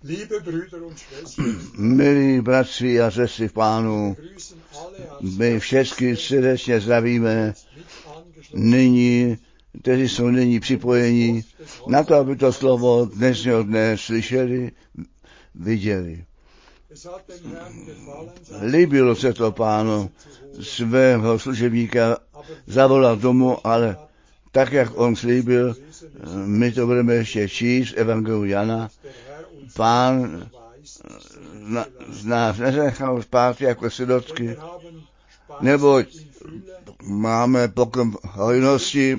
Milí bratři a sestry v Pánu, my všechny srdečně zdravíme nyní, kteří jsou nyní připojeni na to, aby to slovo dnešního dne slyšeli, viděli. Líbilo se to Pánu svého služebníka zavolat domů, ale tak, jak on slíbil, my to budeme ještě číst, Evangelium Jana. Pán nás nenechal zpátky jako sirotky, neboť máme poklon hojnosti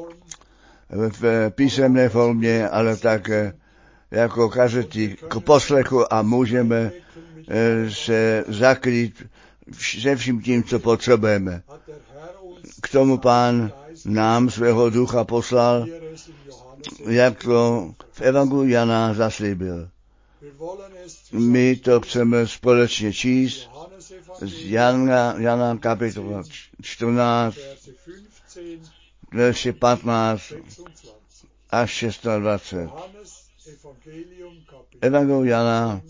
v písemné formě, ale také jako kazety k poslechu a můžeme se zakrýt se vším tím, co potřebujeme. K tomu Pán nám svého ducha poslal, jak to v Evangeliu Jana zaslíbil. My to chceme společně číst z Jana kapitola 14, verše 15 až 26. Evangelium Jana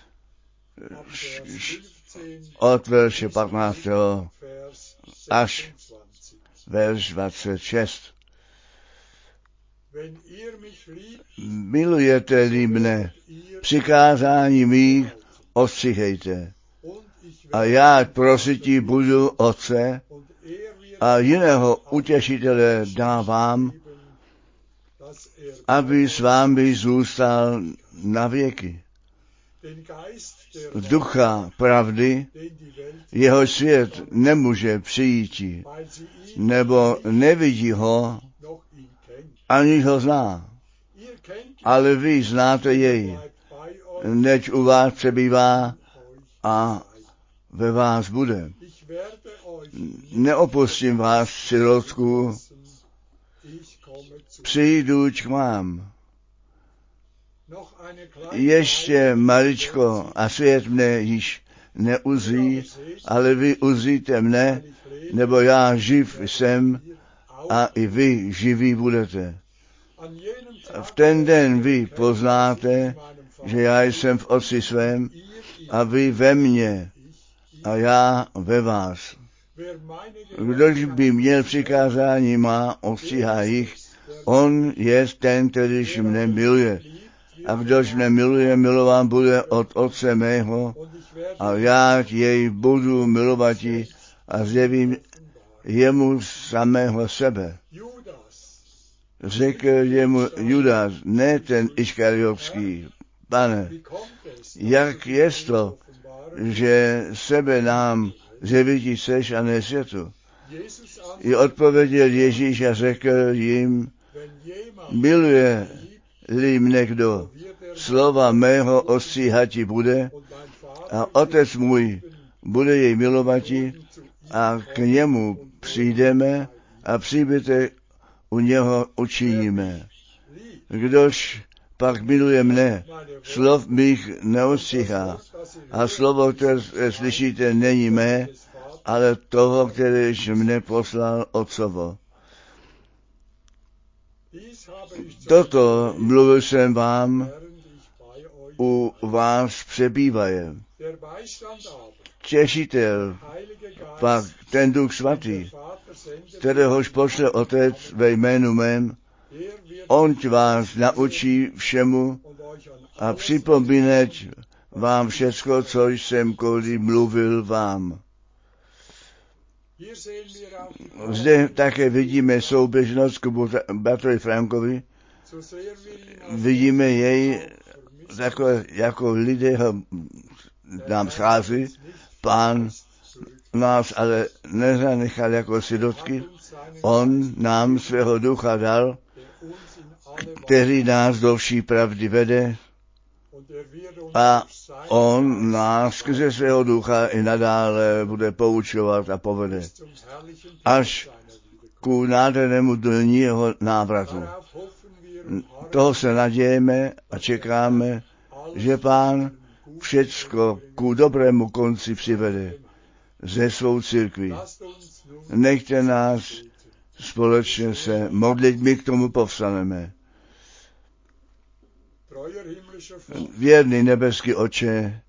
od verše 15 až verš 26. Milujete-li mne, přikázání mých ostříhejte. A já prosití budu Otce a jiného utěšitele dávám, aby s vámi zůstal na věky. Ducha pravdy, jeho svět nemůže přijít, nebo nevidí ho, ani ho zná. Ale vy znáte jej, než u vás přebývá a ve vás bude. Neopustím vás, sirotku, přijdu k vám. Ještě maličko a svět mne již neuzří, ale vy uzříte mne, nebo já živ jsem a i vy živí budete. V ten den vy poznáte, že já jsem v Otci svém a vy ve mně a já ve vás. Kdož by měl přikázání má, ostříhá jich, on je ten, kterýž mne miluje. A kdož mne miluje, milován bude od Otce mého a já jej budu milovati a zjevím jemu samého sebe. Řekl jemu Judas, ne ten Iskariotský: Pane, jak je to, že sebe nám zjevit chceš a ne světu? I odpověděl Ježíš a řekl jim: miluje-li mne kdo, slova mého ostříhati bude a Otec můj bude jej milovati a k němu přijdeme a příbytek u něho učiníme. Kdož pak miluje mne, slov mých neostříhá. A slovo, které slyšíte, není mé, ale toho, kteréž mne poslal Otcovo. Toto mluvil jsem vám u vás přebývaje. Těšitel, pak ten Duch Svatý, kteréhož pošle Otec ve jménu mém, on vás naučí všemu a připomínet vám všecko, co jsem kdy mluvil vám. Zde také vidíme souběžnost k bratrovi Frankovi. Vidíme jej jako lidé nám schází. Pán nás ale nezanechal jako sirotky. On nám svého ducha dal, který nás do vší pravdy vede, a on nás skrze svého ducha i nadále bude poučovat a povede až ku nádhernému dní jeho návratu. Toho se nadějeme a čekáme, že Pán všecko ku dobrému konci přivede ze svou církví. Nechte nás společně se modlit, my k tomu povstaneme. Věrný nebeský Otče,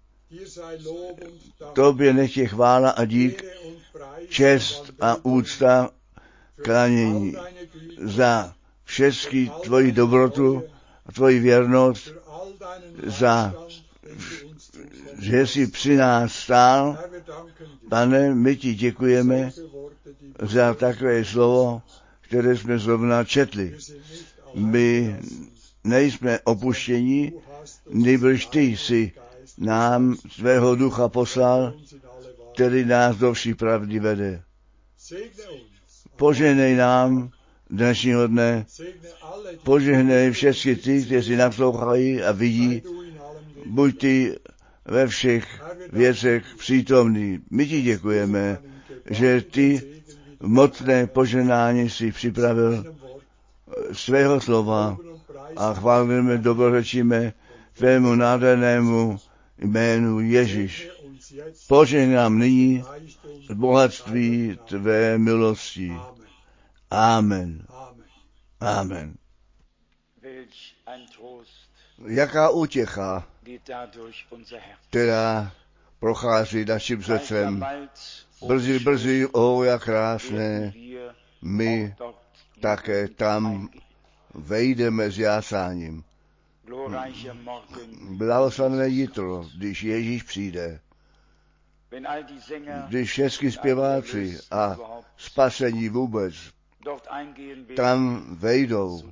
tobě nech je chvála a dík, čest a úcta, klánění za všechny tvoji dobrotu a tvoji věrnost, za že jsi při nás stál. Pane, my ti děkujeme za takové slovo, které jsme zrovna četli. My nejsme opuštění, nýbrž ty jsi nám svého ducha poslal, který nás do vší pravdy vede. Požehnej nám dnešního dne, požehnej všechny ty, kteří naslouchají a vidí, buď ty ve všech věcech přítomný. My ti děkujeme, že ty mocné požehnání si připravil svého slova a chválíme, dobrořečíme tvému nádhernému jménu Ježíš. Požehnej nám nyní bohatství tvé milosti. Amen. Amen. Jaká útěcha, která prochází naším srdcem. Brzy, jak krásné, my také tam vejdeme s jásáním. Blahoslavené jitro, když Ježíš přijde. Když všechny zpěváci a spasení vůbec tam vejdou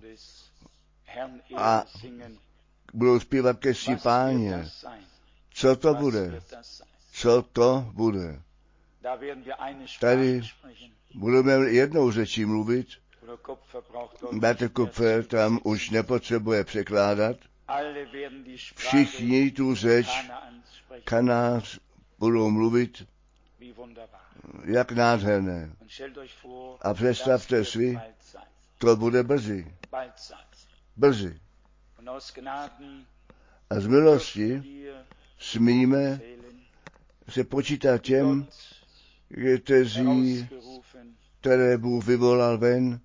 a budou zpívat ke cti Páně. Co to bude? Co to bude? Tady budeme jednou řečí mluvit. Bratr Kupfer tam už nepotřebuje překládat. Všichni tu řeč Kanář budou mluvit, jak nádherné. A představte si, to bude brzy. Brzy. A z milosti smíme se počítat těm, které Bůh vyvolal ven,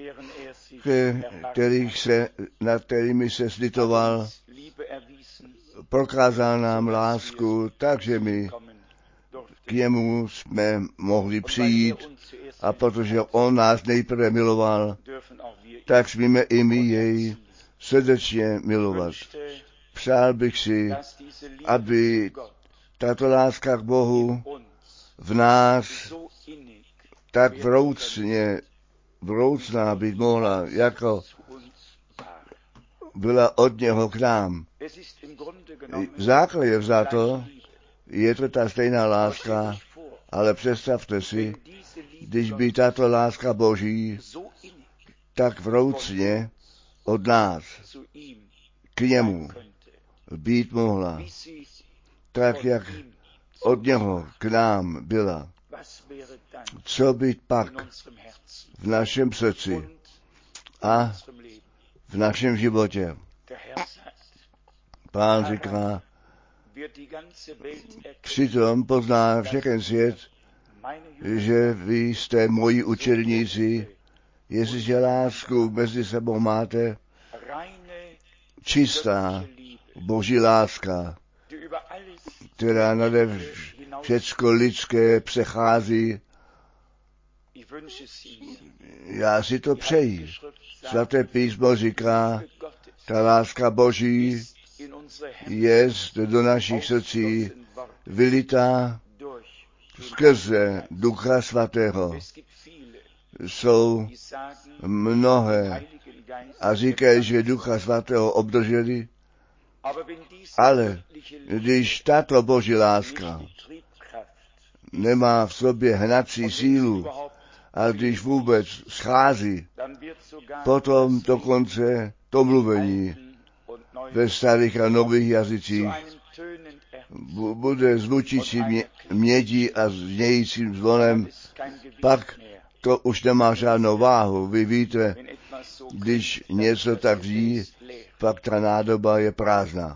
nad kterými se slitoval, prokázal nám lásku, takže my k němu jsme mohli přijít a protože on nás nejprve miloval, tak smíme i my jej srdečně milovat. Přál bych si, aby tato láska k Bohu v nás tak vroucná být mohla, jako byla od něho k nám. V základě vzato je to ta stejná láska, ale představte si, když by tato láska Boží tak vroucně od nás k němu být mohla, tak jak od něho k nám byla. Co by pak v našem srdci a v našem životě? Pán říká, přitom pozná všechen svět, že vy jste moji učedníci, jestliže lásku mezi sebou máte, čistá Boží láska, která nade všecko lidské přechází. Já si to přeji. Svaté písmo říká, ta láska Boží je do našich srdcí vylitá skrze Ducha Svatého. Jsou mnohé a říkají, že Ducha Svatého obdrželi, ale když tato Boží láska nemá v sobě hnací sílu a když vůbec schází, potom dokonce to mluvení ve starých a nových jazycích bude zvučící mědí a znějícím zvonem, pak to už nemá žádnou váhu. Vy víte, když něco tak zní, pak ta nádoba je prázdná.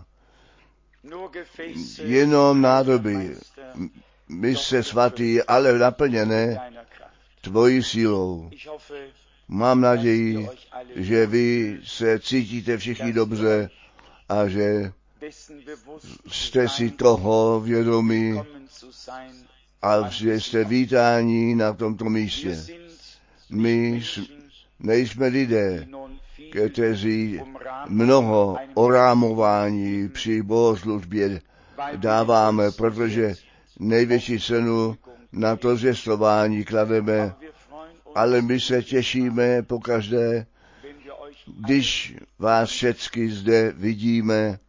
Jenom nádoby, mise svatý, ale naplněné tvojí sílou. Mám naději, že vy se cítíte všichni dobře a že jste si toho vědomí a že jste vítáni na tomto místě. My nejsme lidé, kteří mnoho orámování při bohoslužbě dáváme, protože největší cenu na to zvěstování klademe, ale my se těšíme pokaždé, když vás všechny zde vidíme,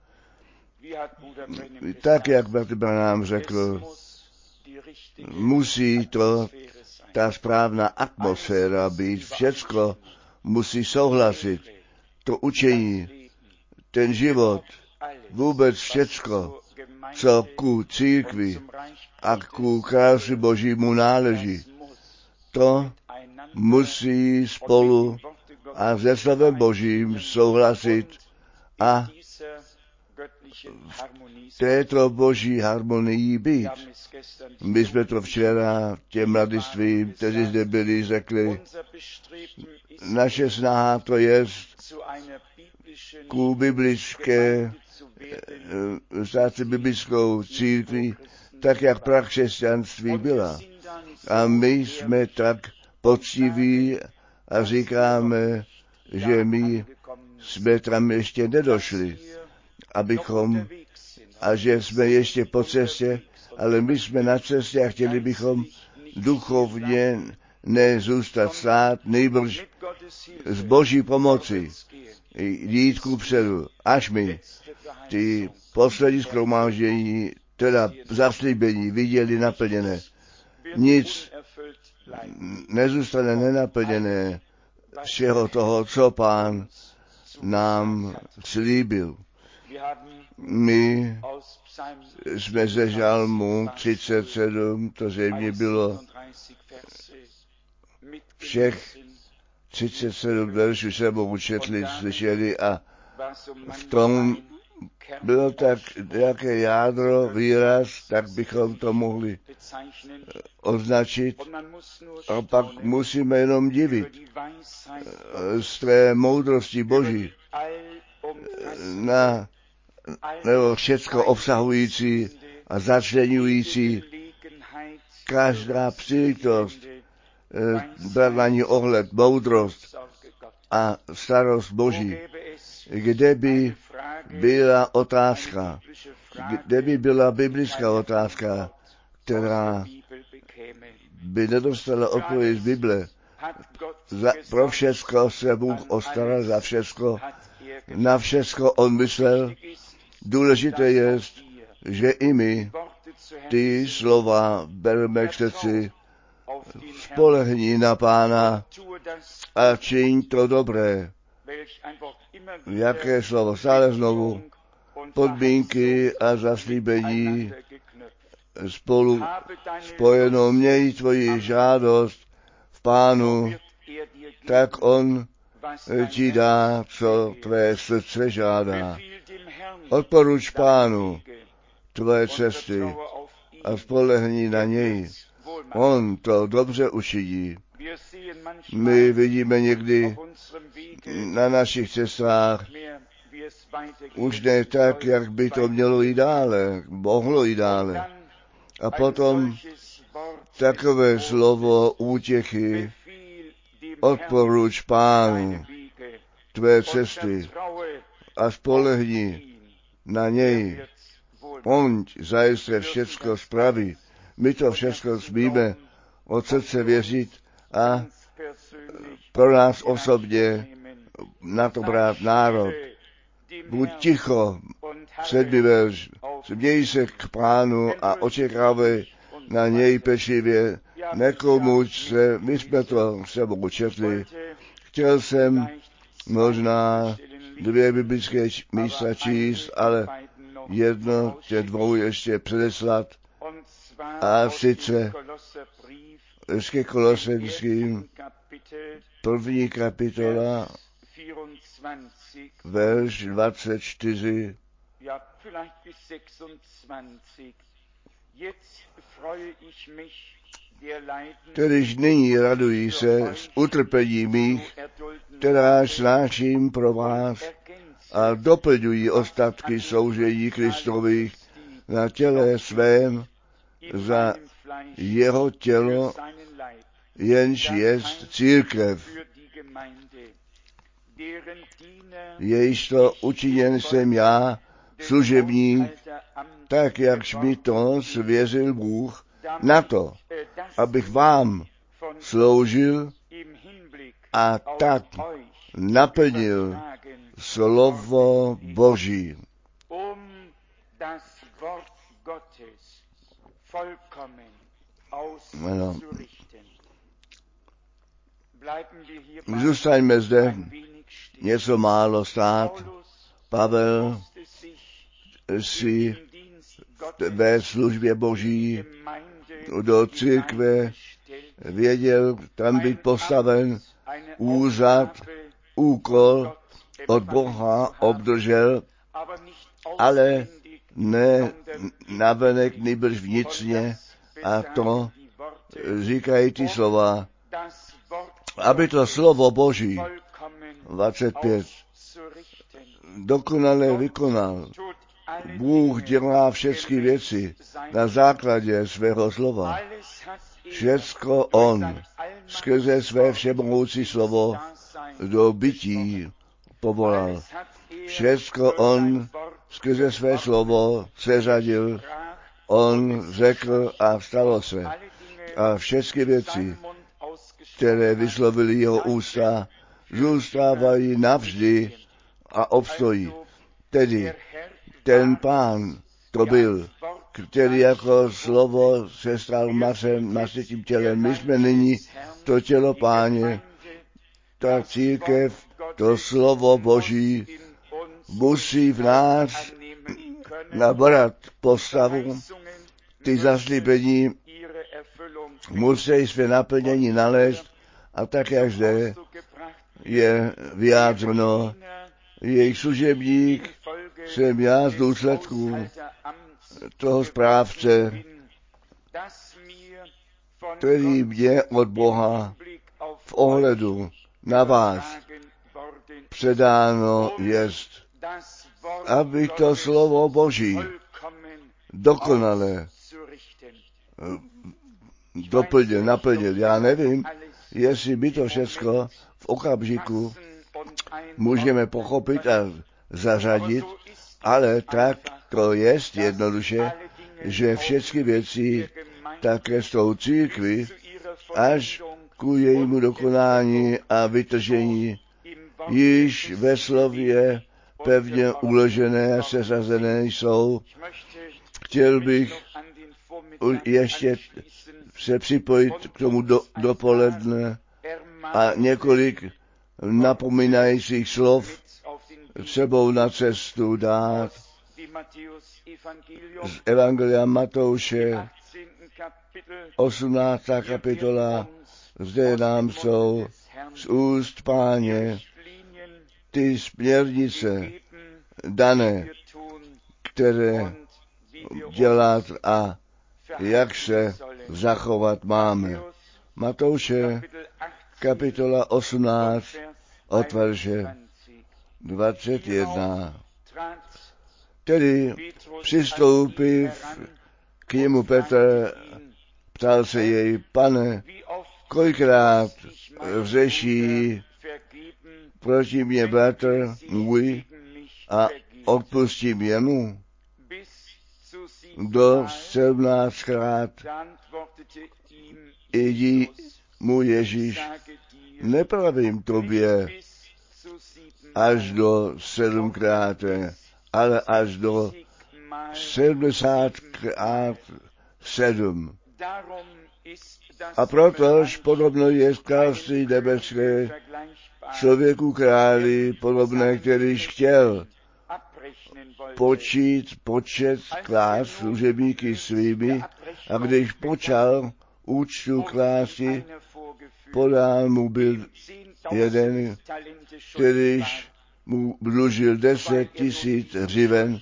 tak, jak Bratr Branham řekl, musí to ta správná atmosféra být, všecko musí souhlasit, to učení, ten život, vůbec všecko, co ku církvi a ku králi Božímu náleží, to musí spolu a se slovem Božím souhlasit a v této boží harmonii být. My jsme to včera těm mladistvím, kteří zde byli, řekli, naše snaha to je ku biblické, stát se biblickou církví, tak jak prakřesťanství byla. A my jsme tak poctiví a říkáme, že my jsme tam ještě nedošli, abychom, a že jsme ještě po cestě, ale my jsme na cestě a chtěli bychom duchovně nezůstat stát, nejbrž z Boží pomoci jít kupředu, až my ty poslední shromáždění, teda zaslíbení viděli naplněné. Nic nezůstane nenaplněné všeho toho, co Pán nám slíbil. My jsme ze Žalmu 37, to zřejmě bylo všech 37 veršů sebou četli, slyšeli a v tom bylo tak nějaké jádro, výraz, tak bychom to mohli označit. A pak musíme jenom divit z té moudrosti Boží nebo všecko obsahující a začleňující každá příležitost, brát na ní ohled, moudrost a starost Boží. Kde by byla otázka, kde by byla biblická otázka, která by nedostala odpověď z Bible. Pro všecko se Bůh ostaral, za všecko, na všecko on myslel. Důležité je, že i my ty slova bereme k srdci, spolehni na Pána a čiň to dobré. Jaké slovo? Stále znovu podmínky a zaslíbení spolu spojenou. Měj tvoji žádost v Pánu, tak on ti dá, co tvé srdce žádá. Odporuč Pánu tvé cesty a spolehni na něj. On to dobře učiní. My vidíme někdy na našich cestách už ne tak, jak by to mělo jít dále, mohlo jít dále. A potom takové slovo útěchy, odporuč Pánu tvé cesty a spolehni na něj. On zajisté všecko spraví. My to všecko smíme od srdce věřit a pro nás osobně na to brát nárok. Buď ticho, 7. verš, měj se k Pánu a očekávej na něj pečlivě, nekomuč se, my jsme to sebou četli. Chtěl jsem možná 2 biblické místa číst, ale jedno, dvou ještě předeslat, a sice ke Kolosenským 1. kapitola, verš 24, kterýž nyní radují se z utrpení mých, která snáším pro vás, a doplňují ostatky soužení Kristových na těle svém za jeho tělo, jenž jest církev. Jejíž to učiněn jsem já, služebník, tak jakž mi to svěřil Bůh, na to, abych vám sloužil a tak naplnil slovo Boží. Ano. Zůstaňme zde něco málo stát. Pavel si ve službě Boží do církve věděl tam být postaven úřad, úkol od Boha obdržel, ale ne navenek, nýbrž vnitřně, a to říkají ty slova, aby to slovo Boží 25 dokonale vykonal. Bůh dělá všechny věci na základě svého slova. Všecko on skrze své všemohoucí slovo do bytí povolal. Všecko on skrze své slovo seřadil. On řekl a stalo se. A všechny věci, které vyslovili jeho ústa, zůstávají navždy a obstojí. Tedy ten Pán to byl, který jako slovo se stal masitým tělem. My jsme nyní to tělo Páně, ta církev, to slovo Boží musí v nás nabrat postavu, ty zaslíbení musí své naplnění nalézt a tak, jak zde je vyjádřeno, jejich služebník jsem já z důsledků toho správce, který mě od Boha v ohledu na vás předáno jest, aby to slovo Boží dokonale doplnil, naplnil. Já nevím, jestli my to všechno v okamžiku můžeme pochopit a zařadit, ale tak to jest jednoduše, že všechny věci také s tou církví až ku jejímu dokonání a vytržení již ve slově pevně uložené a seřazené jsou. Chtěl bych ještě se připojit k tomu dopoledne a několik napomínajících slov sebou na cestu dát z Evangelia Matouše, 18. kapitola, zde nám jsou z úst Páně ty směrnice dané, které dělat a jak se zachovat máme. Matouše, kapitola 18, od verše 21. Tedy přistoupiv k němu Petr, ptal se jej, Pane, kolikrát vřeší proti mě bratr můj a odpustím jemu? Do 17krát. Jdi mu Ježíš, nepravím tobě až do 7krát, ale až do 70krát7. A protož podobno je království nebeské člověku králi, podobné, kterýž chtěl počet klást služebníky svými, a když počal účtu klásti, podal mu byl jeden, kterýž mu dlužil 10 000 hřiven,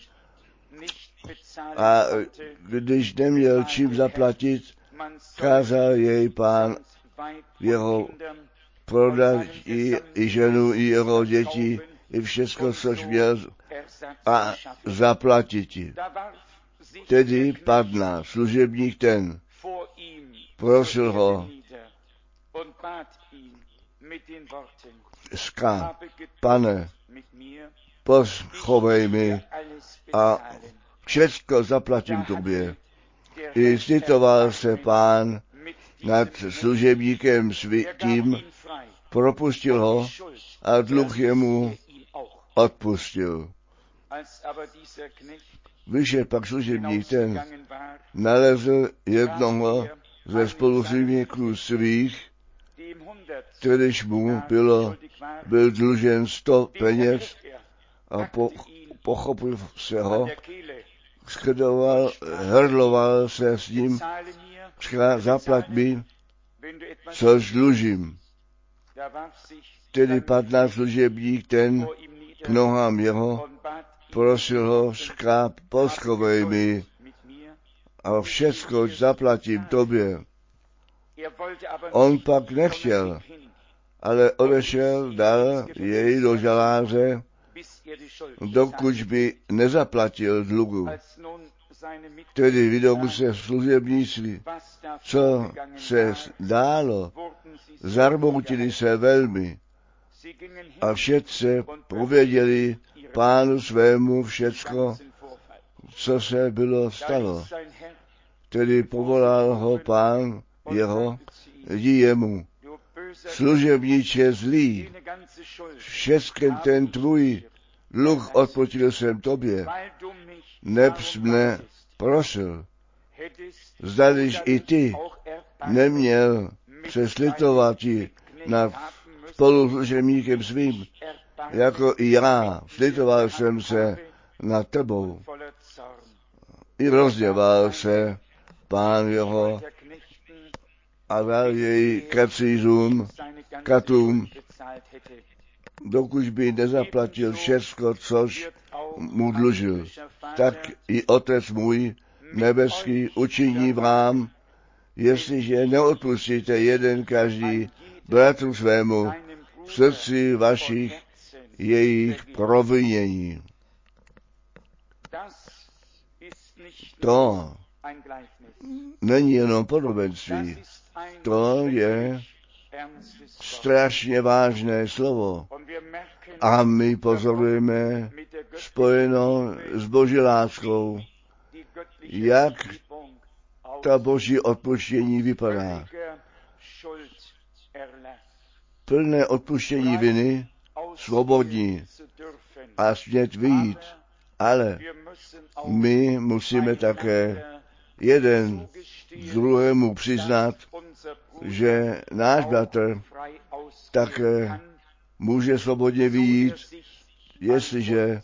a když neměl čím zaplatit, kázal jej pán jeho prodat i ženu, i jeho děti, i všecko, což měl, a zaplatit ti. Tedy padná služebník ten, prosil ho, říká, pane, poschovej mi a všecko zaplatím tobě. I slitoval se Pán nad služebníkem tím, propustil ho a dluh jemu odpustil. Vyšel pak služebník ten, nalezl jednoho ze spoluživníků svých, kterýž mu byl dlužen 100 peněz a pochopil se ho, hrdloval se s ním, říká, zaplať mi, což dlužím. Tedy padl služebník ten k nohám jeho, prosil ho, říká, poschovej mi a všecko zaplatím tobě. On pak nechtěl, ale odešel dal jej do žaláře, dokud by nezaplatil dluhu. Tedy vydou se služebníci, co se dálo, zarmoutili se velmi a všetce pověděli pánu svému všecko, co se bylo stalo. Tedy povolal ho pán jeho, jdi jemu, služebníče zlý, všeckem ten tvůj dluh odplatil jsem tobě, nebs mne prosil. Zdališ i ty neměl se slitovati nad spolužemníkem svým, jako i já slitoval jsem se nad tebou. I rozděval se pán jeho a dal jej katům, dokud by nezaplatil všecko, což mu dlužil. Tak i Otec můj nebeský učiní vám, jestliže neodpustíte jeden každý bratru svému v srdci vašich jejich provinění. To není jenom podobenství, to je strašně vážné slovo. A my pozorujeme spojeno s Boží láskou, jak ta Boží odpuštění vypadá. Plné odpuštění viny, svobodní a smět vyjít. Ale my musíme také jeden druhému přiznat, že náš bratr také může svobodně vyjít, jestliže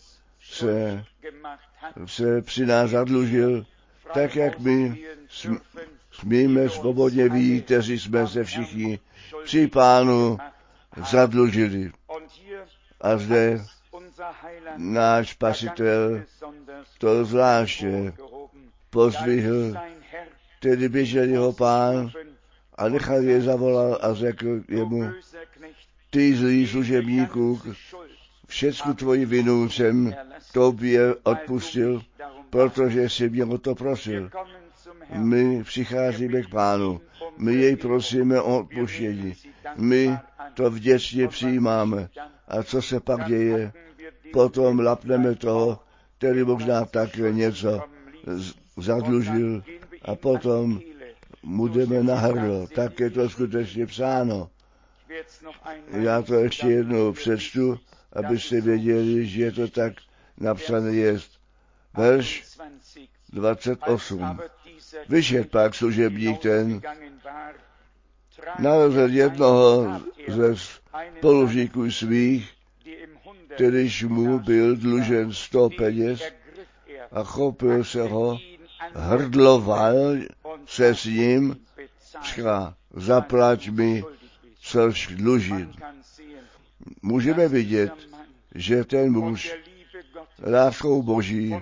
se při nás zadlužil, tak jak my smíme svobodně vyjít, kteří jsme se všichni při pánu zadlužili. A zde náš Spasitel to zvláště pozdvihl, tedy běžel jeho pán a nechal je zavolal a řekl jemu, ty zlý služebníku, všecku tvoji vinu jsem tobě odpustil, protože jsi mě o to prosil. My přicházíme k pánu, my jej prosíme o odpuštění, my to vděčně přijímáme. A co se pak děje? Potom lapneme toho, který možná také něco zadlužil a potom mu jdeme na hrdlo. Tak je to skutečně psáno. Já to ještě jednou přečtu, abyste věděli, že to tak napsané je. Verš 28. Vyšel pak služebník ten, nalezl jednoho ze spolužníků svých, kterýž mu byl dlužen 100 peněz a chopil se ho, hrdloval se s ním, říká, zaplať mi, což dlužím. Můžeme vidět, že ten muž láskou Boží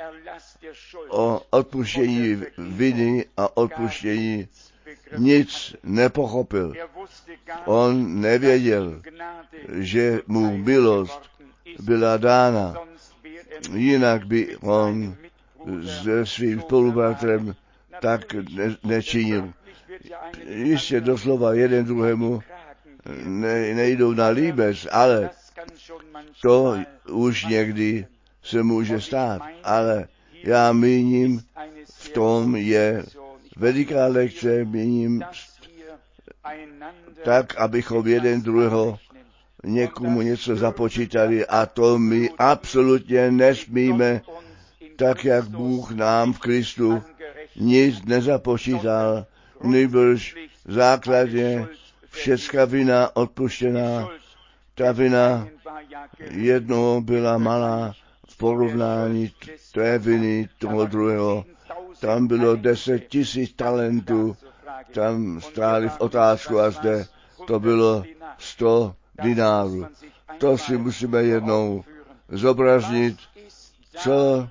o odpuštění viny a odpuštění nic nepochopil. On nevěděl, že mu milost byla dána. Jinak by on se svým spolubratrem tak nečinil. Jistě doslova jeden druhému nejdou na líbez, ale to už někdy se může stát. Ale já míním, v tom je veliká lekce, míním tak, abychom jeden druhého někomu něco započítali, a to my absolutně nesmíme, tak jak Bůh nám v Kristu nic nezapočítal, nýbrž základně všecka vina odpuštěná. Ta vina jednoho byla malá v porovnání té viny toho druhého. Tam bylo 10 000 talentů, tam stáli v otázku, a zde to bylo 100 dinárů. To si musíme jednou zobraznit, co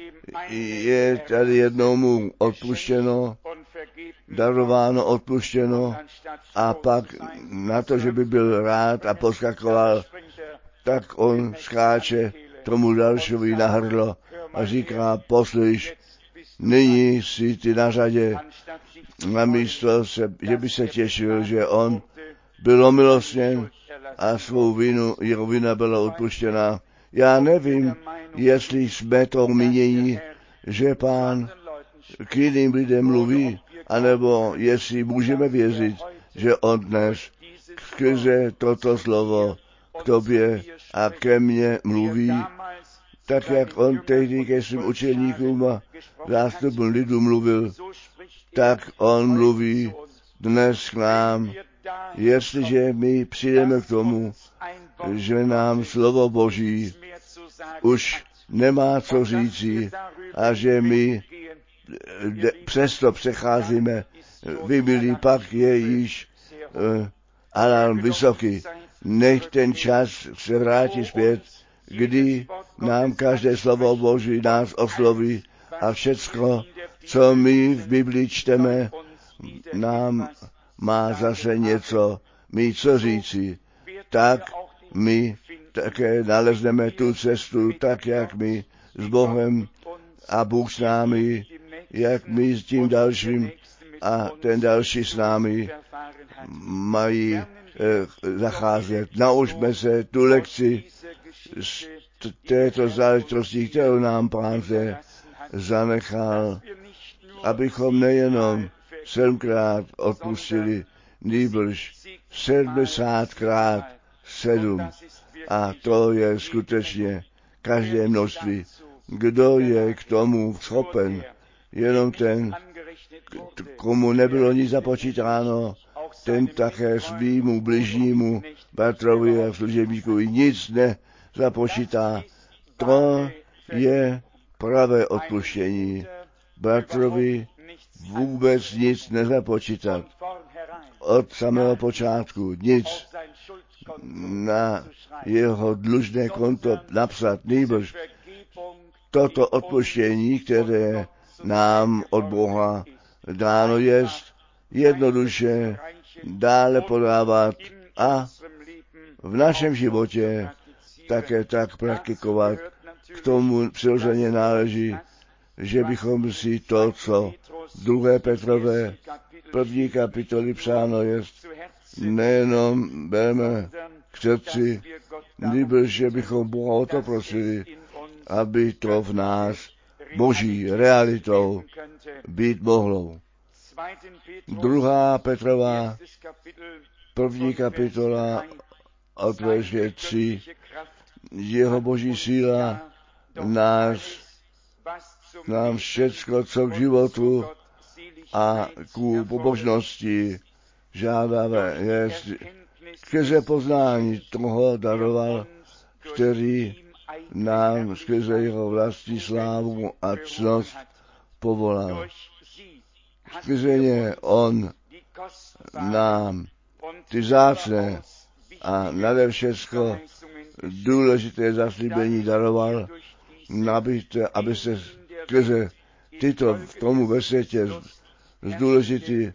je tady jednomu odpuštěno, darováno, odpuštěno, a pak na to, že by byl rád a poskakoval, tak on skáče tomu dalšímu na hrdlo a říká: poslyš, nyní si ty na řadě, namísto, že by se těšil, že on byl omilostněn a svou vinu, jeho vina byla odpuštěna. Já nevím, jestli jsme to mínění, že Pán k jiným lidem mluví, anebo jestli můžeme věřit, že on dnes skrze toto slovo k tobě a ke mně mluví, tak jak on tehdy ke svým učeníkům a zástupům lidu mluvil, tak on mluví dnes k nám. Jestliže my přijdeme k tomu, že nám slovo Boží už nemá co říci a že my přesto přecházíme, vybili, pak je již alarm vysoký. Nech ten čas se vrátí zpět, kdy nám každé slovo Boží nás osloví a všecko, co my v Biblii čteme, nám má zase něco mít co říci. Tak my také nalezneme tu cestu, tak jak my s Bohem a Bůh s námi, jak my s tím dalším a ten další s námi mají zacházet. Naučme se tu lekci z této záležitosti, kterou nám Pán se zanechal, abychom nejenom 7krát odpustili, nýbrž 70krát 7. A to je skutečně každé množství. Kdo je k tomu schopen? Jenom ten, komu nebylo nic započítáno, ten také svýmu bližnímu bratrovi a služebníkovi nic nezapočítá. To je pravé odpuštění. Bratrovi vůbec nic nezapočítat. Od samého počátku nic na jeho dlužné konto napsat, nýbrž toto odpuštění, které nám od Boha dáno jest, jednoduše dále podávat a v našem životě také tak praktikovat. K tomu přirozeně náleží, že bychom si to, co v 2. Petrové 1. kapitoly psáno jest, nejenom bereme k srdci, nýbrž že bychom Boha o to prosili, aby to v nás Boží realitou být mohlo. 2. Petrova 1. kapitola od verše 3. Jeho Boží síla nám všecko, co k životu a ku pobožnosti žádáme, jest skrze poznání toho daroval, který nám skrze jeho vlastní slávu a cnost povolal. Skrze ně on nám ty vzácné a nade všecko důležité zaslíbení daroval, aby se skrze tyto v tomu ve světě z důležitý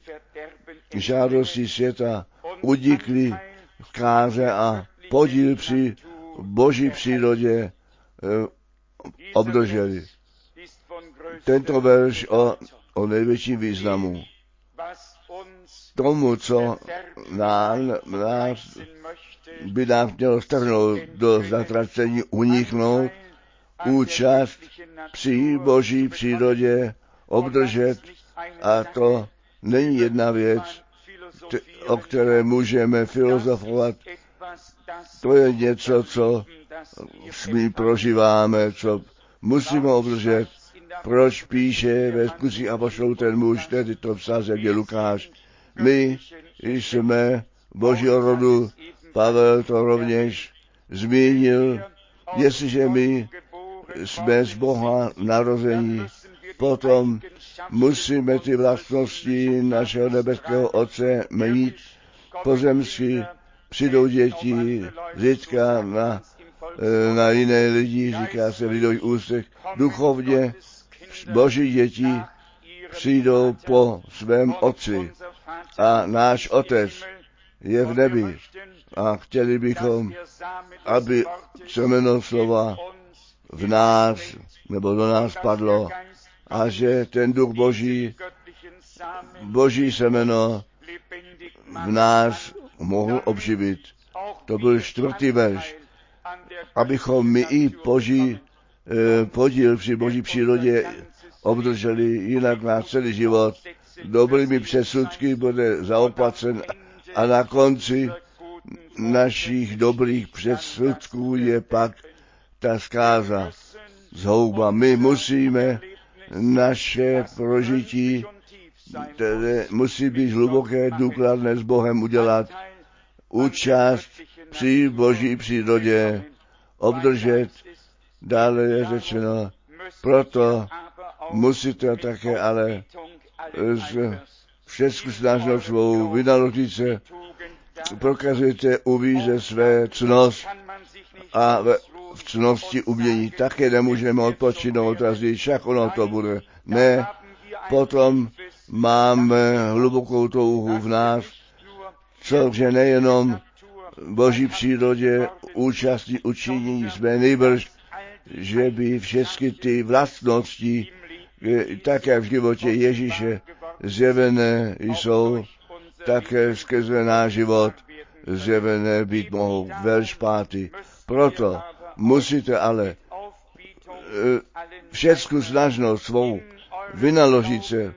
žádostí světa udikli v káře a podíl při Boží přírodě obdrželi. Tento verš o největším významu. Tomu, co nás by nás mělo strhnout do zatracení, uniknout, účast při Boží přírodě obdržet, a to není jedna věc, o které můžeme filozofovat. To je něco, co my prožíváme, co musíme obdržet. Proč píše ve Skutcích apoštolů ten muž, tedy to psal země Lukáš. My jsme Božího rodu, Pavel to rovněž zmínil, jestliže my jsme z Boha narození, potom musíme ty vlastnosti našeho nebeského Otce mít pozemsky. Přijdou děti, zítka na jiné lidi, říká se v lidových ústech, duchovně Boží děti přijdou po svém Otci. A náš Otec je v nebi. A chtěli bychom, aby semeno slova v nás, nebo do nás padlo, a že ten duch Boží semeno v nás mohl obživit. To byl 4. verš. Abychom my i podíl při Boží přírodě obdrželi, jinak na celý život dobrými předsudky bude zaoplacen a na konci našich dobrých předsudků je pak ta zkáza, zhouba. My musíme naše prožití, které musí být hluboké, důkladné s Bohem udělat, účast při Boží přírodě obdržet. Dále je řečeno, proto musíte také ale všecku snažnou svou vynaložit se, prokazujte u víře své ctnost a v ctnosti umění také nemůžeme odpočinout a říct, však ono to bude. Ne, potom máme hlubokou touhu v nás, cože nejenom Boží přírodě účastní učinění jsme nejbrž, že by všechny ty vlastnosti, také v životě Ježíše zjevené jsou, také skrze náš život zjevené být mohou. Verš 5. Proto musíte ale všechnu snažnost svou vynaložit se,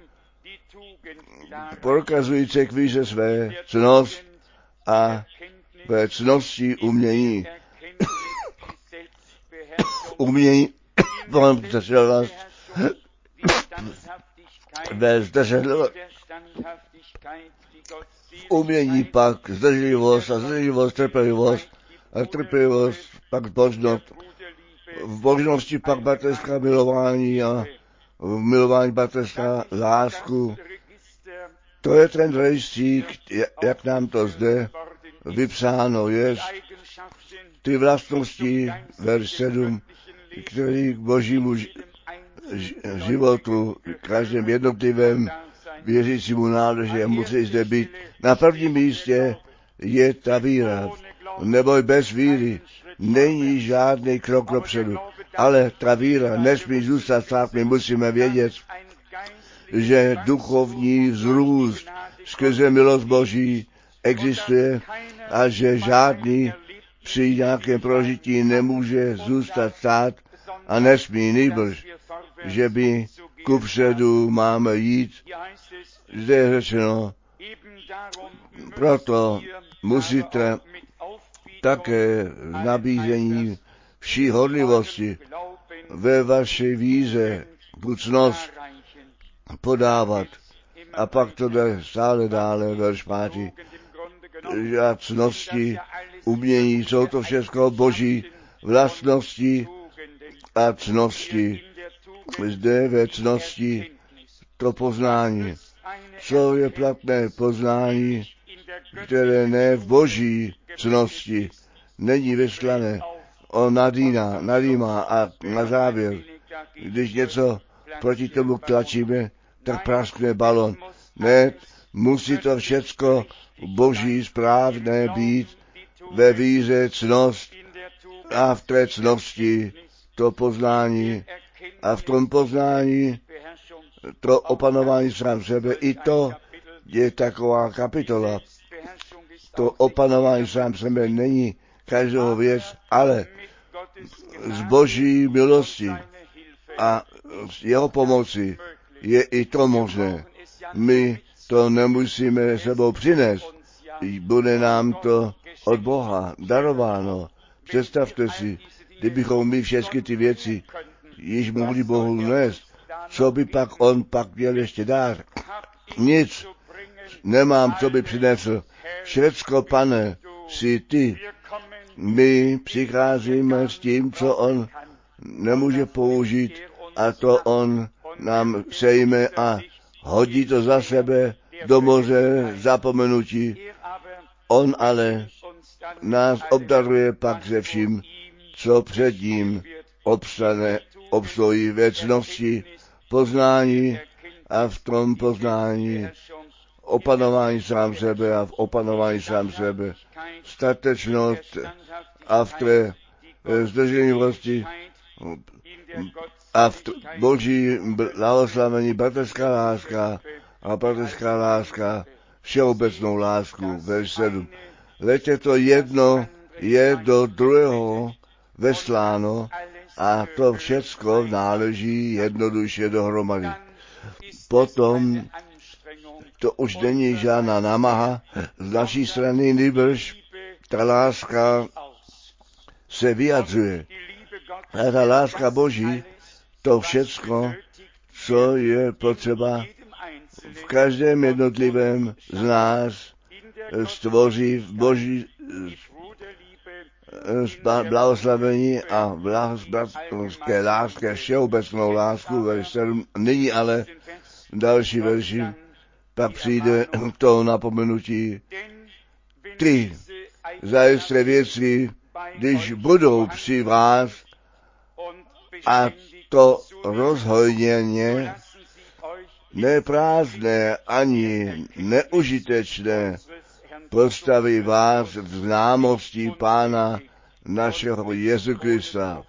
prokazující k víře své ctnost a ve ctnosti umění. Umění pak zdrživost a zdrživost trpělivost a trpělivost pak zbožnost. V božnosti pak bratrská milování a v milování bratrská lásku. To je ten rejstřík, jak nám to zde vypsáno je, ty vlastnosti, verš 7, který k božímu životu, každém jednotlivém věřícímu náleží a musí zde být. Na prvním místě je ta víra, neboj bez víry není žádný krok dopředu, ale ta víra nesmí zůstat stát. My musíme vědět, že duchovní vzrůst skrze milost Boží existuje a že žádný při nějakém prožití nemůže zůstat stát a nesmí nýbrž, že by kupředu máme jít. Zde je řečeno, proto musíte také v nabízení vší horlivosti ve vaší víře bucnost podávat. A pak to jde stále dále, verš 5. A cnosti, umění, jsou to všechno Boží vlastnosti a cnosti. Zde ve cnosti to poznání. Co je platné poznání, které ne v Boží cnosti není vyslané. On nadýmá a na závěr, když něco proti tomu tlačíme, tak praskne balon. Ne, musí to všecko Boží správné být ve víře ctnost a v té ctnosti to poznání a v tom poznání to opanování sám sebe. I to je taková kapitola. To opanování sám sebe není každého věc, ale z Boží milosti a z jeho pomoci je i to možné. My to nemusíme sebou přinést. Bude nám to od Boha darováno. Představte si, kdybychom my všechny ty věci již mohli Bohu nést, co by pak on pak měl ještě dát? Nic. Nemám, co by přinesl. Všecko, Pane, si ty. My přicházíme s tím, co on nemůže použít, a to on nám sejme a hodí to za sebe do moře zapomenutí. On ale nás obdaruje pak ze vším, co před ním obstojí ve ctnosti, poznání a v tom poznání opanování sám sebe a v opanování sám sebe statečnost a v té zdrženlivosti a v Boží blahoslavení bratrská láska a bratrská láska všeobecnou lásku, verš 7. Leďte to jedno je do druhého vesláno a to všecko náleží jednoduše dohromady. Potom to už není žádná námaha z naší strany, nýbrž ta láska se vyjadřuje. A ta láska Boží, to všecko, co je potřeba v každém jednotlivém z nás stvoří v Boží blahoslavení a bratské lásky, všeobecnou lásku, verš 7. Nyní ale další verši, pak přijde to napomenutí. Ty zajisté věci, když budou při vás, a to rozhojněně, neprázdné ani neužitečné, postaví vás v známosti Pána našeho Jezu Krista.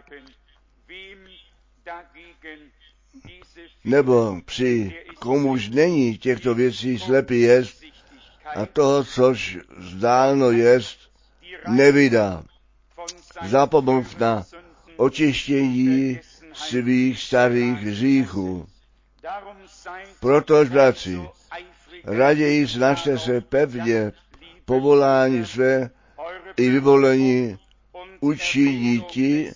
Nebo při komuž není těchto věcí slepý jest a toho, což zdálno jest, nevydá. Zapomův na očištění svých starých hříchů. Protož, bratři, raději snažte se pevně povolání své i vyvolení učiniti,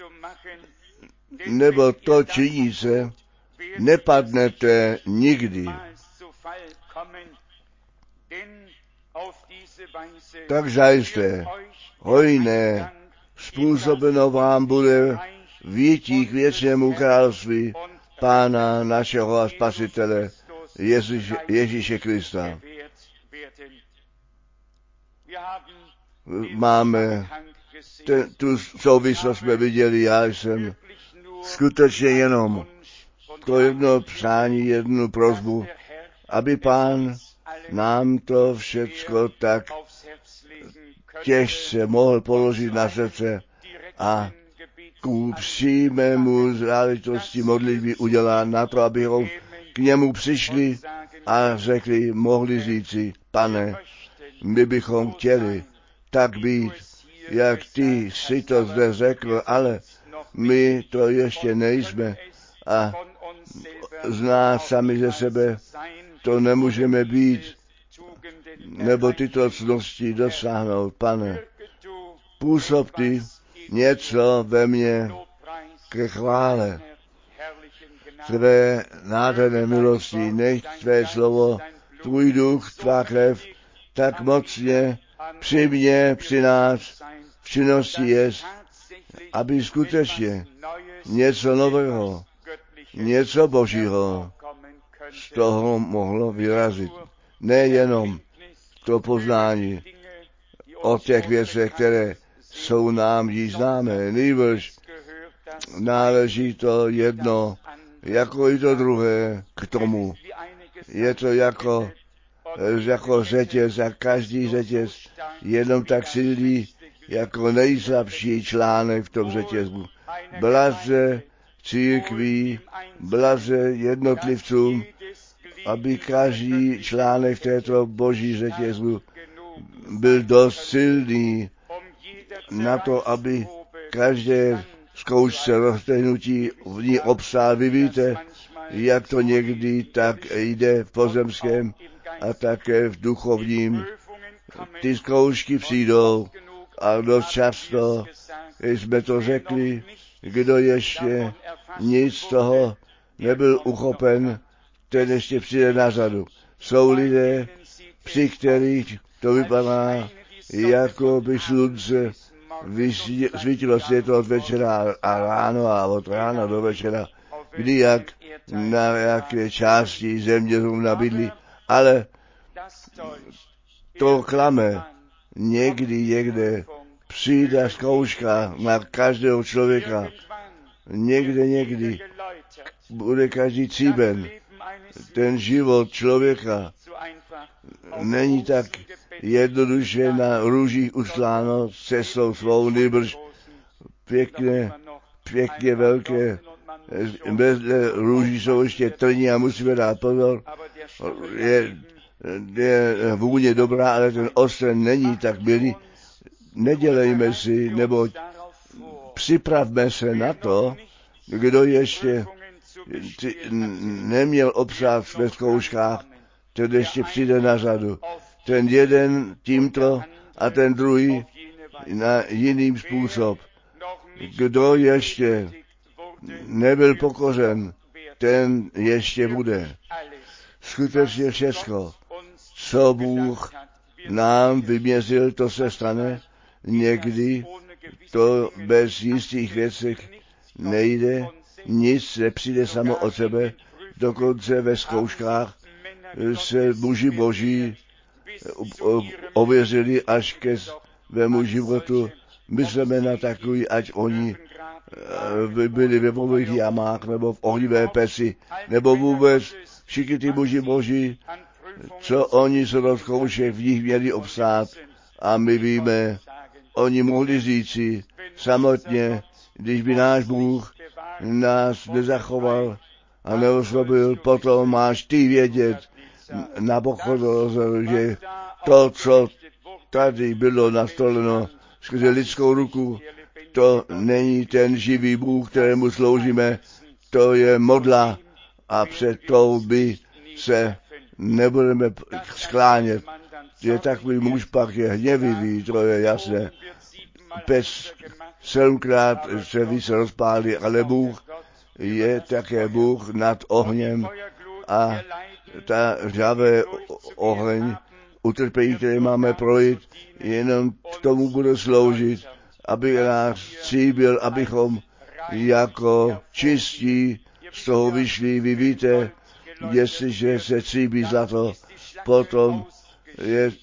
nebo to činí se, nepadnete nikdy. Tak zajisté, hojné, způsobeno vám bude výtí k věčnému království Pána našeho a Spasitele Ježíše Krista. Máme tu souvislost jsme viděli, já jsem skutečně jenom to jedno přání, jednu prosbu, aby Pán nám to všecko tak těžce mohl položit na srdce a ku přímému záležitosti modlitby udělá na to, abychom k němu přišli a řekli, mohli říci, Pane, my bychom chtěli tak být, jak ty si to zde řekl, ale my to ještě nejsme a z nás sami ze sebe to nemůžeme být, nebo tyto cnosti dosáhnout. Pane, působ ty něco ve mně ke chvále tvé nádherné milosti, nech tvé slovo, tvůj duch, tvá krev, tak mocně při mně, při nás v činnosti jest, aby skutečně něco nového, něco Božího z toho mohlo vyrazit. Nejenom to poznání o těch věcech, které jsou nám již známé, nýbrž náleží to jedno, jako i to druhé k tomu. Je to jako řetěz a každý řetěz jenom tak silný, jako nejslabší článek v tom řetězu. Blaze církví, blaze jednotlivcům, aby každý článek této boží řetězu byl dost silný na to, aby každé zkoušce roztehnutí v ní obstál. Vy víte, jak to někdy tak jde v pozemském a také v duchovním. Ty zkoušky přijdou a dost často jsme to řekli, kdo ještě nic z toho nebyl uchopen, ten ještě přijde na řadu. Jsou lidé, při kterých to vypadá, jako by slunce svítilo světlo od večera a ráno a od rána do večera, kdy jak na jaké části země zrovna bydlí, ale to klame. Někde přijde zkouška na každého člověka. Někdy bude každý cíben. Ten život člověka není tak jednoduše na růžích usláno cestou svou, nýbrž pěkně velké. Bez růží jsou ještě trní a musíme dát pozor. Je vůně dobrá, ale ten ostren není tak milý. Nedělejme si, nebo připravme se na to, kdo ještě neměl obsát ve zkouškách, ten ještě přijde na řadu. Ten jeden tímto a ten druhý na jiný způsob. Kdo ještě nebyl pokořen, ten ještě bude. Skutečně všechno, co Bůh nám vyměřil, to se stane. Někdy to bez jistých věcí nejde, nic nepřijde samo od sebe, dokonce ve zkouškách se muži boží ověřili až ke svému životu. Myslíme na takový, ať oni byli ve vodových jamách, nebo v ohnivé peci, nebo vůbec všichni ty muži boží, co oni se do zkoušek v nich měli obstát. A my víme, oni mohli říci samotně, když by náš Bůh nás nezachoval a neoslobil, potom máš ty vědět na Nabuchodonozoru, že to, co tady bylo nastoleno skrze lidskou ruku, to není ten živý Bůh, kterému sloužíme, to je modla a před tou by se nebudeme sklánět. Je takový muž pak je hněvivý, to je jasné. Pes 7krát se více rozpálí, ale Bůh je také Bůh nad ohněm a ta žhavé oheň, utrpení, které máme projít, jenom k tomu bude sloužit, aby nás cíbil, abychom jako čistí z toho vyšli. Vy víte, jestliže se cíbí zlato, potom je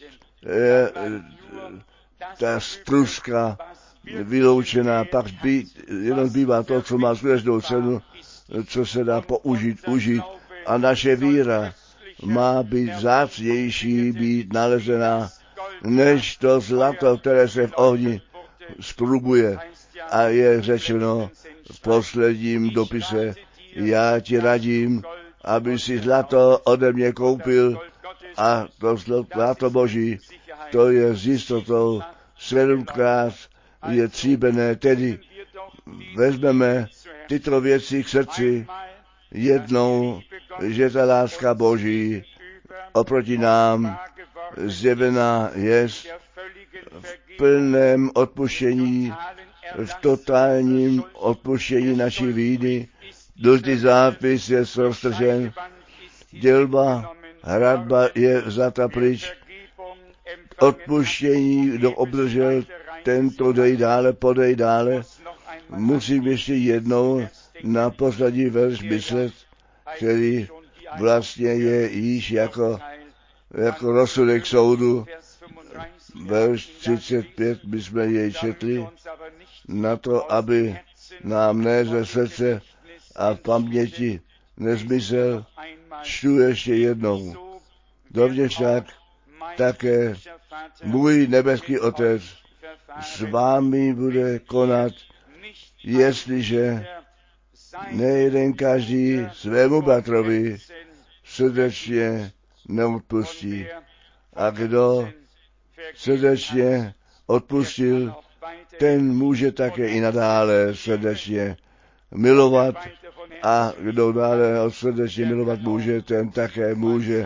ta struska vyloučená, pak jenom bývá to, co má skutečnou cenu, co se dá užít. A naše víra má být vzácnější, být nalezená, než to zlato, které se v ohni zprubuje. A je řečeno v posledním dopise, já ti radím, aby si zlato ode mě koupil, a to zlato boží, to je s jistotou 7krát je tříbené, tedy vezmeme tyto věci k srdci jednou, že ta láska boží oproti nám zjevená je v plném odpuštění, v totálním odpuštění naší víny. Dlžný zápis je roztržen, dělba, hradba je vzata pryč, odpuštění, kdo obdržel, tento dej dále, podej dále. Musím ještě jednou na poslední verš myslet, který vlastně je již jako rozsudek soudu. Verš 35 bychom jej četli, na to, aby nám ne ze srdce a v paměti nezmysel. Čtu ještě jednou. Dovně však také můj nebeský Otec s vámi bude konat, jestliže nejeden každý svému bratrovi srdečně neodpustí. A kdo srdečně odpustil, ten může také i nadále srdečně milovat, a kdo dále srdečně milovat může, ten také může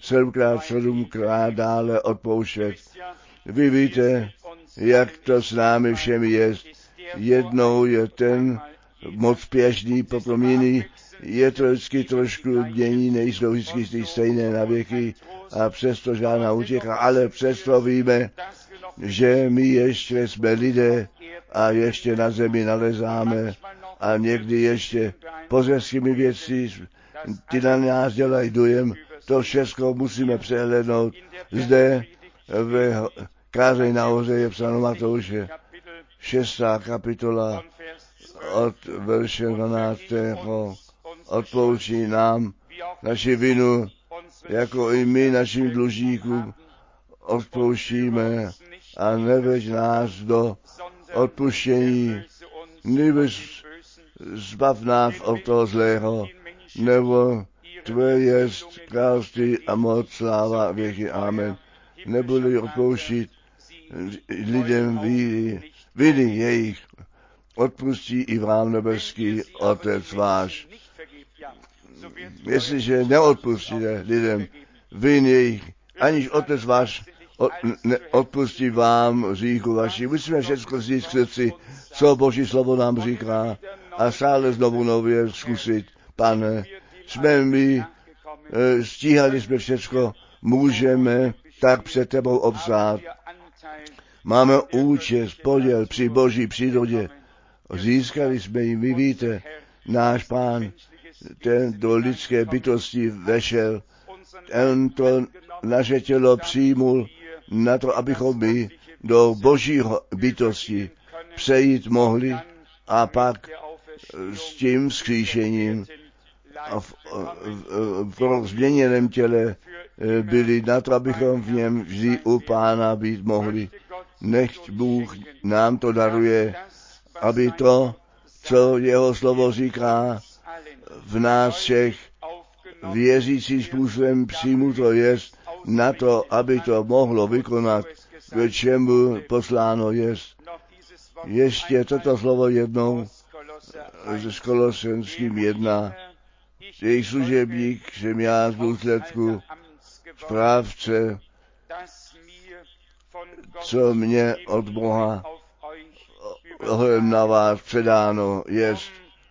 7x7 dále odpouštět. Vy víte, jak to s námi všemi je. Jednou je ten moc spěšný, potom jiný. Je to vždycky trošku dění, nejsou vždycky ty stejné na věky a přesto žádná útěcha, ale přesto víme, že my ještě jsme lidé a ještě na zemi nalezáme a někdy ještě pozemskými věci, ty na nás dělají dojem, to všechno musíme přehlednout. Zde v kázeň nahoře je psáno Matouše, 6. kapitola od verše 12. Odpouští nám naši vinu, jako i my našim dlužníkům odpouštíme, a neveď nás do odpuštění, nýbrž zbav nás od toho zlého, nebo tvé jest království a moc, sláva, věky. Amen. Nebude odpouštit lidem viny jejich, odpustí i vám nebeský Otec váš. Jestliže neodpustíte lidem vin jejich, aniž Otec váš odpustí vám hříchu vaši. Musíme všechno říct k srdci, co Boží slovo nám říká, a stále znovu nově zkusit. Pane, jsme my, stíhali jsme všechno, můžeme tak před tebou obstát. Máme účest, podíl při Boží přírodě. Získali jsme ji, vy víte, náš Pán, ten do lidské bytosti vešel, ten to naše tělo přijmul na to, abychom my do Božího bytosti přejít mohli, a pak s tím vzkříšením v změněném těle byli na to, abychom v něm vždy u Pána být mohli. Nechť Bůh nám to daruje, aby to, co jeho slovo říká, v nás všech věřící způsobem přijmuto jest, na to, aby to mohlo vykonat, k čemu posláno jest. Ještě toto slovo jednou s Kolosenským 1. Jejich služebník jsem já z důsledku správce, co mě od Boha ohledem na vás předáno jest,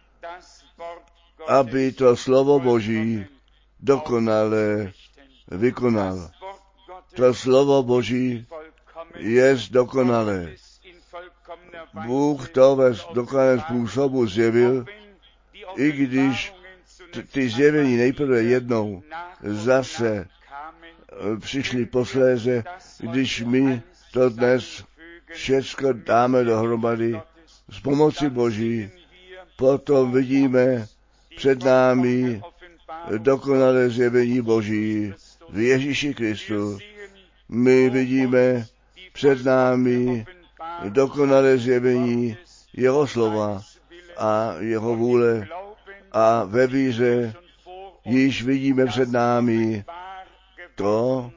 aby to slovo Boží dokonale vykonal. To slovo Boží jest dokonalé. Bůh to ve dokonalém způsobu zjevil, i když ty zjevení nejprve jednou zase přišli posléze, když my to dnes všechno dáme dohromady s pomocí Boží, potom vidíme před námi dokonalé zjevení Boží v Ježíši Kristu. My vidíme před námi dokonalé zjevení jeho slova a jeho vůle, a ve víře již vidíme před námi to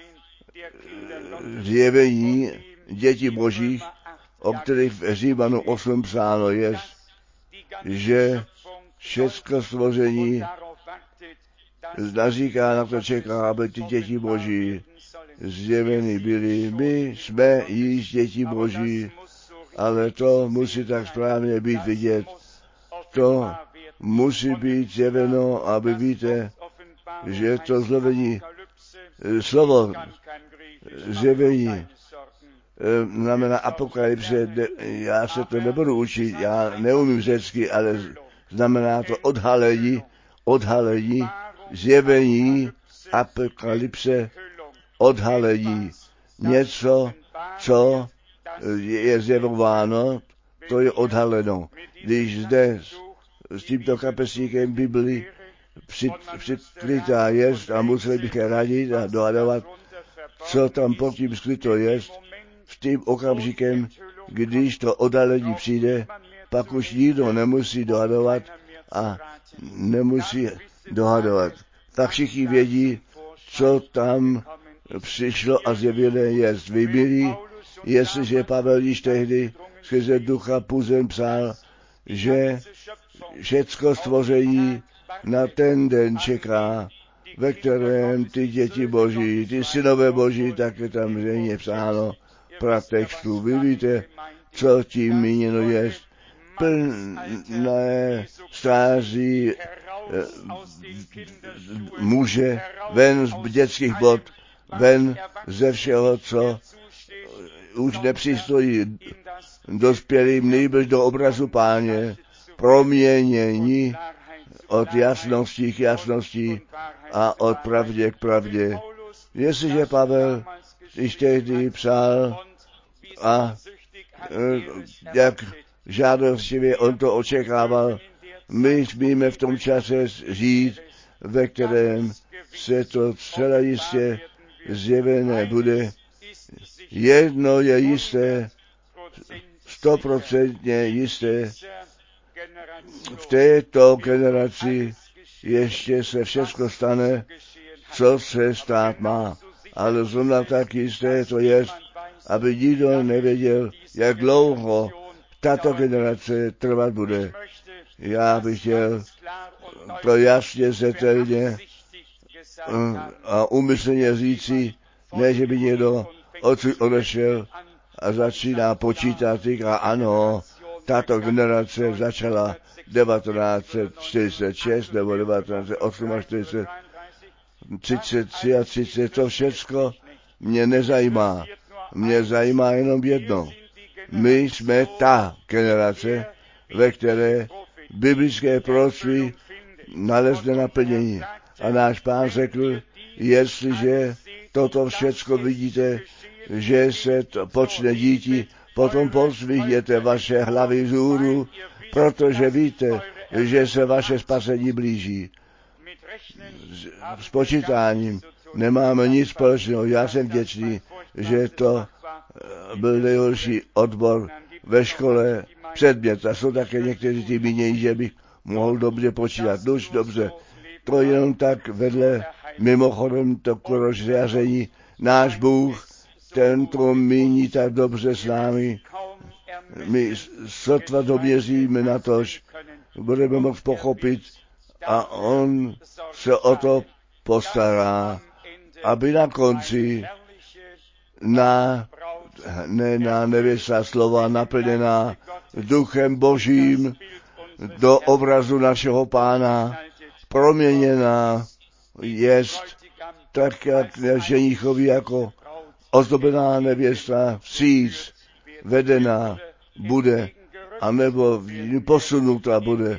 zjevení dětí Božích, o kterých v Římanu 8 psáno je, že všechno stvoření naříká, na to čeká, aby ty děti Boží zjeveny byly. My jsme již děti Boží, ale to musí tak správně být vidět. To musí být zjeveno, aby víte, že to slovo zjevení znamená apokalypse. Já se to nebudu učit, já neumím řecky, ale znamená to odhalení, zjevení, apokalypse, odhalení. Něco, co je zjevováno, to je odhaleno. Když zde s tímto kapesníkem Bibli přikrytá jest a museli bych radit a dohadovat, co tam pod tím skryto jest, v tím okamžikem, když to oddalení přijde, pak už nikdo nemusí dohadovat a nemusí dohadovat. Tak všichni vědí, co tam přišlo a zjevilo je výběrí, jestliže Pavel již tehdy skrze Ducha Puzem psal, že všecko stvoření na ten den čeká, ve kterém ty děti Boží, ty synové Boží, tak je tam zřejmě psáno pratextu. Vy víte, co tím míněno je. Plné stáří muže ven z dětských bod, ven ze všeho, co už nepřistojí dospělým, nejbrž do obrazu Páně, proměnění od jasnosti k jasnosti a od pravdě k pravdě. Jestliže Pavel již tehdy psal a jak žádostivě on to očekával, my smíme v tom čase žít, ve kterém se to celá jistě zjevené bude. Jedno je jisté, 100% jisté, v této generaci ještě se všechno stane, co se stát má. Ale zrovna tak jisté to je, aby nikdo nevěděl, jak dlouho tato generace trvat bude. Já bych chtěl to jasně, zetelně a úmyslně říci, ne, že by někdo odsud odešel a začíná počítat, říká, ano, tato generace začala 1946 nebo 1948, 33 a 30, to všecko mě nezajímá. Mě zajímá jenom jedno. My jsme ta generace, ve které biblické proroctví nalezne naplnění. A náš Pán řekl, jestliže toto všecko vidíte, že se to počne díti, potom pozvihněte vaše hlavy vzhůru, protože víte, že se vaše spasení blíží. S počítáním nemáme nic společného. Já jsem vděčný, že to byl nejhorší odbor ve škole, předmět. A jsou také někteří ty mínějí, že bych mohl dobře počítat. Už dobře. To jenom tak vedle, mimochodem to rozjaření. Náš Bůh, ten to míní tak dobře s námi. My sotva doměříme na tož, budeme moct pochopit a on se o to postará, aby na konci na nevěsta slova naplněná Duchem Božím do obrazu našeho Pána proměněná jest tak, jak ženichovi jako ozdobená nevěsta vstříc vedená bude, anebo posunuta bude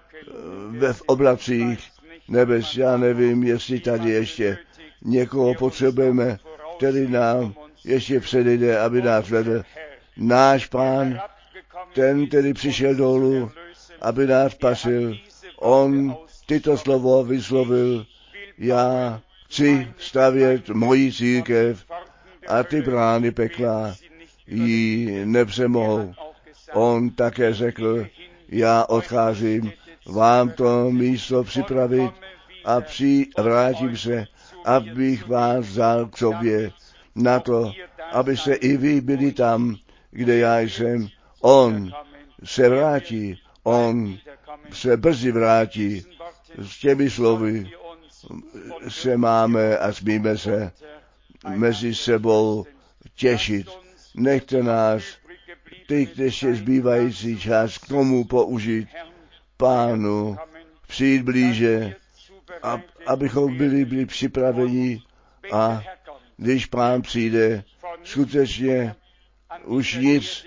v oblacích nebes. Já nevím, jestli tady ještě někoho potřebujeme, který nám ještě předjde, aby nás vedl. Náš Pán, ten, který přišel dolů, aby nás spasil, on tyto slovo vyslovil, já chci stavět moji církev a ty brány pekla jí nepřemohou. On také řekl, já odcházím vám to místo připravit a vrátím se, abych vás vzal k sobě na to, abyste i vy byli tam, kde já jsem. On se vrátí, on se brzy vrátí. S těmi slovy se máme a smíme se mezi sebou těšit. Nechte nás, ty, kteří zbývající čas k tomu použít, Pánu přijít blíže, abychom byli připraveni a když Pán přijde, skutečně už nic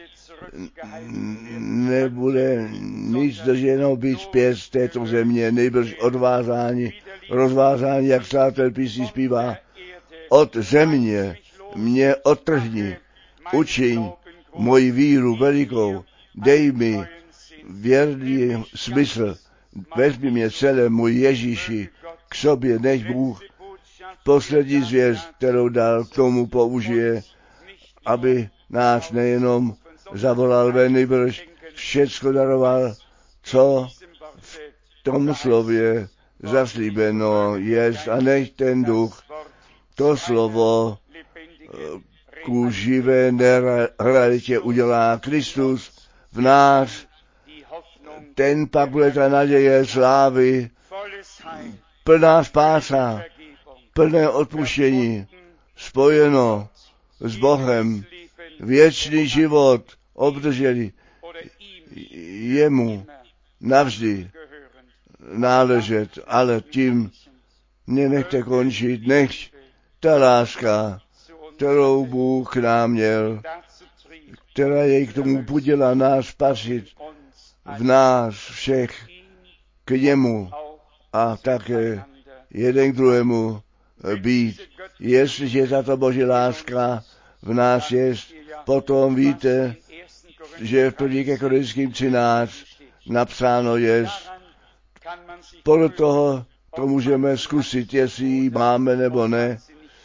nebude nic drženo být zpět z této země, nejbrž rozvázání, jak přátel písní zpívá, od země mě odtrhni, učiň moji víru velikou, dej mi věrný smysl, vezmi mě celé, můj Ježíši, k sobě, než Bůh poslední zvěst, kterou dal, k tomu použije, aby nás nejenom zavolal ven, nýbrž všecko daroval, co v tom slově zaslíbeno jest, a nech ten duch, to slovo ku živé realitě udělá Kristus v nás. Ten pak bude ta naděje slávy, plná spása, plné odpuštění, spojeno s Bohem, věčný život obdrželi, jemu navždy náležet, ale tím mě nechte končit, nech ta láska, kterou Bůh k nám měl, která jej k tomu budila nás spasit, v nás všech k němu a také jeden k druhému být. Jestliže tato Boží láska v nás je, potom víte, že v 1. Korinským 13 napsáno je, podle toho to můžeme zkusit, jestli ji máme nebo ne.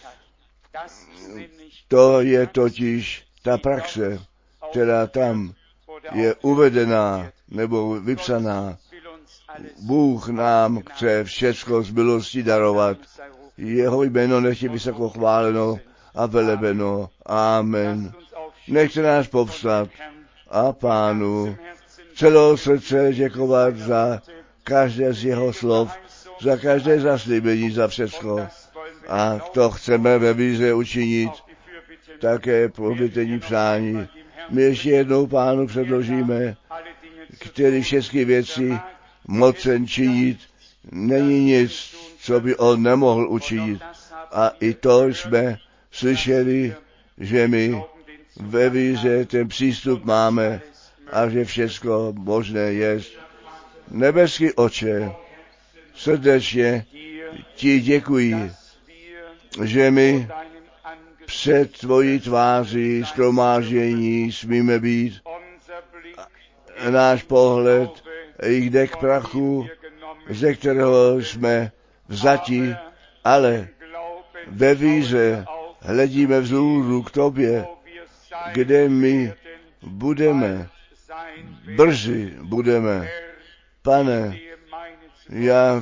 To je totiž ta praxe, která tam je uvedená nebo vypsaná. Bůh nám chce všecko z milosti darovat. Jeho jméno nech je vysoko chváleno a velebeno. Amen. Nechte nás povstat a Pánu celého srdce děkovat za každé z jeho slov, za každé zaslíbení, za všecko. A to chceme ve víře učinit, také probytení přání. My ještě jednou Pánu předložíme, který všechny věci mocen činit, není nic, co by on nemohl učinit. A i to jsme slyšeli, že my ve víře ten přístup máme a že všecko možné je. Nebeský Otče, srdečně ti děkuji, že my před tvojí tváří shromáždění smíme být. Náš pohled jde k prachu, ze kterého jsme vzati, ale ve víře hledíme vzhůru k tobě, kde my budeme, brzy budeme. Pane, já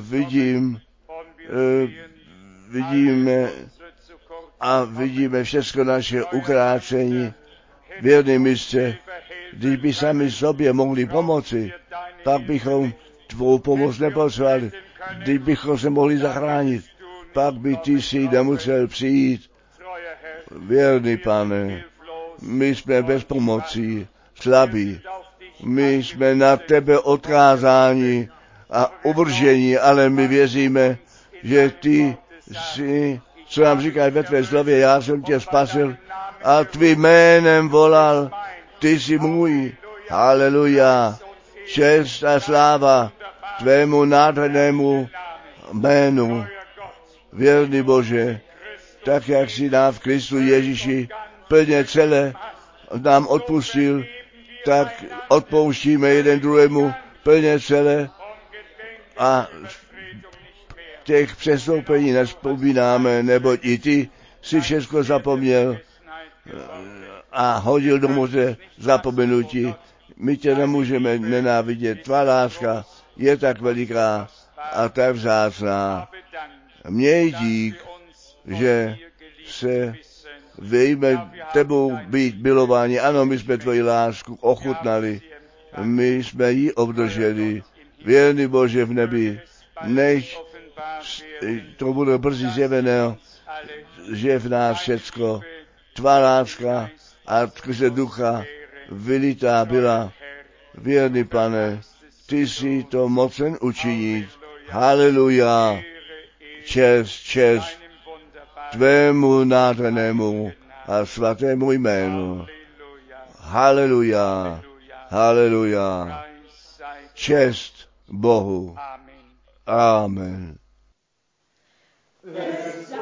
vidíme všechno naše ukrácení. Věrný mistře, když by sami sobě mohli pomoci, pak bychom tvou pomoc nepotřebovali. Když bychom se mohli zachránit, pak by ty si nemusel přijít. Věrný Pane, my jsme bez pomoci, slabí. My jsme na tebe odkázáni a uvržení, ale my věříme, že ty jsi, co nám říkáš ve tvé slově, já jsem tě spasil a tvým jménem volal, ty jsi můj. Haleluja. Čest a sláva tvému nádhernému jménu. Věrný Bože, tak jak jsi nám v Kristu Ježíši plně celé nám odpustil, tak odpouštíme jeden druhému plně celé a těch přestoupení nevzpomínáme, neboť i ty si všechno zapomněl a hodil do moře zapomenutí. My tě nemůžeme nenávidět. Tvá láska je tak veliká a tak vzácná. Měj dík, že se vejme tebou být milováni. Ano, my jsme tvoji lásku ochutnali. My jsme ji obdrželi. Věrný Bože v nebi, nech to bude brzy zjevené, že v nás všecko tvá láska a skrze ducha vylitá byla. Věrný Pane, ty jsi to mocen učinit. Haleluja. Čest tvému nádhernému a svatému jménu. Haleluja. Haleluja. Čest Bohu. Amen.